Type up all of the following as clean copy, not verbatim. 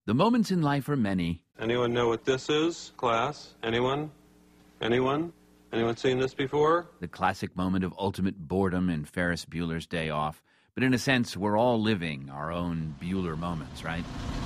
The moments in life are many. Anyone know what this is, class? Anyone? Anyone? Anyone seen this before? The classic moment of ultimate boredom in Ferris Bueller's Day Off. But in a sense, we're all living our own Bueller moments, right?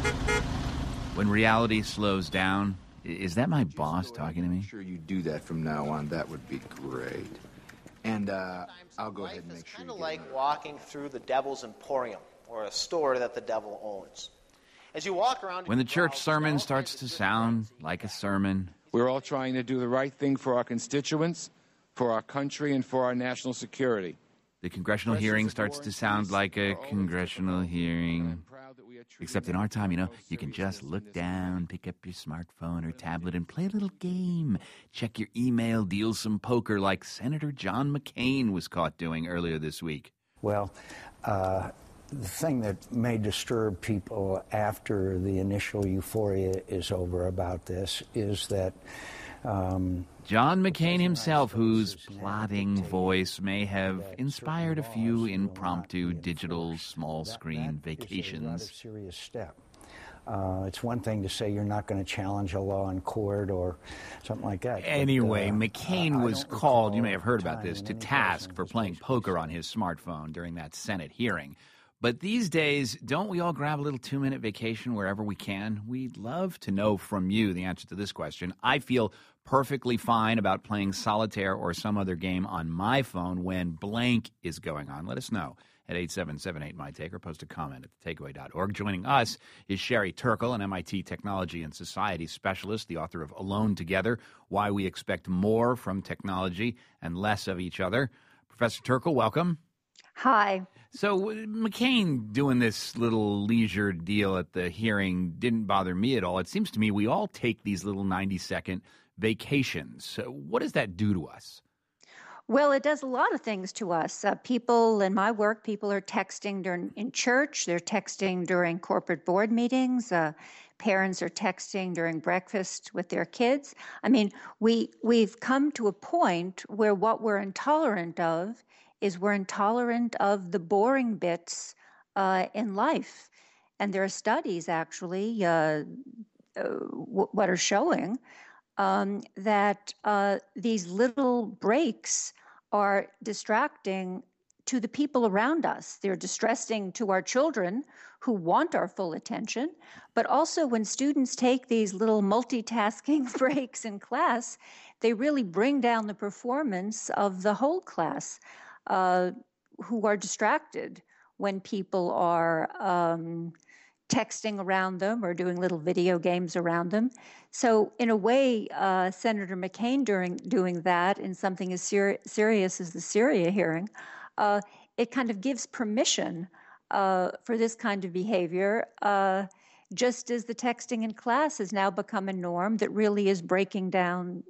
When reality slows down, is that my boss talking to me? Make sure you do that from now on. That would be great. And I'll go ahead and make sure. It's kind of like walking through the Devil's Emporium, or a store that the devil owns. As you walk around, when the church sermon starts to sound like a sermon. We're all trying to do the right thing for our constituents, for our country, and for our national security. The congressional hearing starts to sound like a congressional hearing. Except in our time, you can just look down, pick up your smartphone or tablet and play a little game. Check your email, deal some poker like Senator John McCain was caught doing earlier this week. Well, the thing that may disturb people after the initial euphoria is over about this is that John McCain himself, whose plodding voice may have inspired a few impromptu digital small-screen vacations. Rather serious step. It's one thing to say you're not going to challenge a law in court or something like that. Anyway, McCain was called, you may have heard about this, to task for playing poker on his smartphone during that Senate hearing. But these days, don't we all grab a little 2-minute vacation wherever we can? We'd love to know from you the answer to this question. I feel perfectly fine about playing solitaire or some other game on my phone when blank is going on. Let us know at 877-8MyTake or post a comment at thetakeaway.org. Joining us is Sherry Turkle, an MIT Technology and Society Specialist, the author of Alone Together, Why We Expect More from Technology and Less of Each Other. Professor Turkle, welcome. Hi. So McCain doing this little leisure deal at the hearing didn't bother me at all. It seems to me we all take these little 90-second vacations. What does that do to us? Well, it does a lot of things to us. People in my work, people are texting in church. They're texting during corporate board meetings. Parents are texting during breakfast with their kids. I mean, we've come to a point where what we're intolerant of is we're intolerant of the boring bits in life. And there are studies, actually, what are showing that these little breaks are distracting to the people around us. They're distressing to our children who want our full attention. But also when students take these little multitasking breaks in class, they really bring down the performance of the whole class. Who are distracted when people are texting around them or doing little video games around them. So in a way, Senator McCain doing that in something as serious as the Syria hearing, it kind of gives permission for this kind of behavior, just as the texting in class has now become a norm that really is breaking down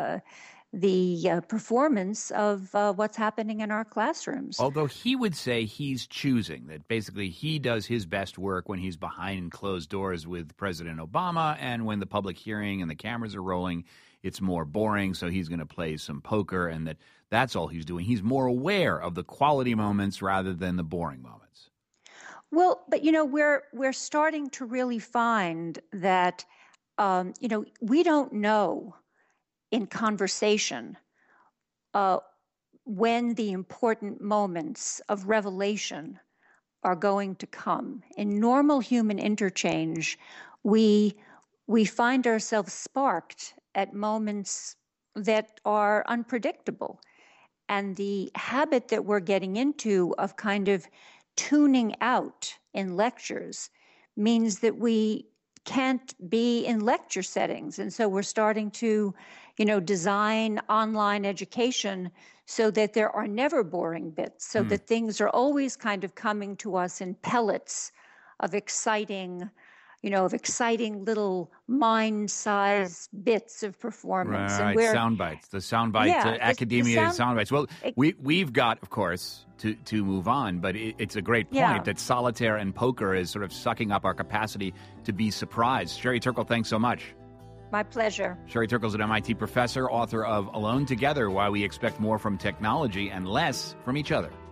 the performance of what's happening in our classrooms. Although he would say he's choosing, that basically he does his best work when he's behind closed doors with President Obama, and when the public hearing and the cameras are rolling, it's more boring, so he's going to play some poker, and that's all he's doing. He's more aware of the quality moments rather than the boring moments. Well, but, we're starting to really find that, we don't know in conversation when the important moments of revelation are going to come. In normal human interchange, we find ourselves sparked at moments that are unpredictable. And the habit that we're getting into of kind of tuning out in lectures means that we can't be in lecture settings. And so we're starting to, design online education so that there are never boring bits, so that things are always kind of coming to us in pellets of exciting little mind-sized bits of performance. Right, sound bites. The sound bite, academia sound bites. Well, we've got, of course, to move on, but it's a great point that solitaire and poker is sort of sucking up our capacity to be surprised. Sherry Turkle, thanks so much. My pleasure. Sherry Turkle is an MIT professor, author of Alone Together, Why We Expect More from Technology and Less from Each Other.